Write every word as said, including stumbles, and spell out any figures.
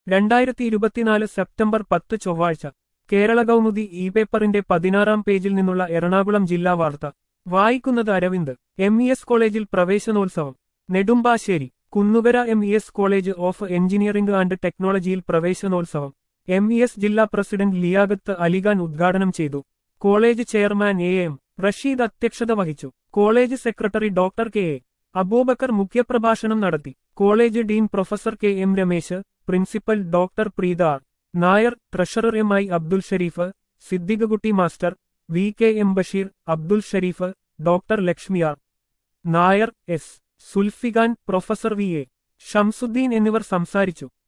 രണ്ടായിരത്തി ഇരുപത്തിനാല് സെപ്റ്റംബർ പത്ത് ചൊവ്വാഴ്ച കേരള കൗമുദി ഇ പേപ്പറിന്റെ പതിനാറാം പേജിൽ നിന്നുള്ള എറണാകുളം ജില്ലാ വാർത്ത വായിക്കുന്നത് അരവിന്ദ്. എം ഇ എസ് കോളേജിൽ പ്രവേശനോത്സവം. Nedumbassery Kunnukara M E S college of engineering and ടെക്നോളജിയിൽ പ്രവേശനോത്സവം എം ഇ എസ് ജില്ലാ പ്രസിഡന്റ് ലിയാഖത്ത് അലിഖാൻ ഉദ്ഘാടനം ചെയ്തു. College chairman A M Rasheed അധ്യക്ഷത വഹിച്ചു. College secretary doctor K A Aboobacker മുഖ്യപ്രഭാഷണം നടത്തി. College dean professor K M Ramesh, principal doctor Preetha R Nair, treasurer M I Abdul Shareef, Siddikutty master, V K M Basheer, Abdul Shareef, doctor Lakshmi R Nair, S Sulfikhan, professor V A Shamsuddin എന്നിവർ സംസാരിച്ചു.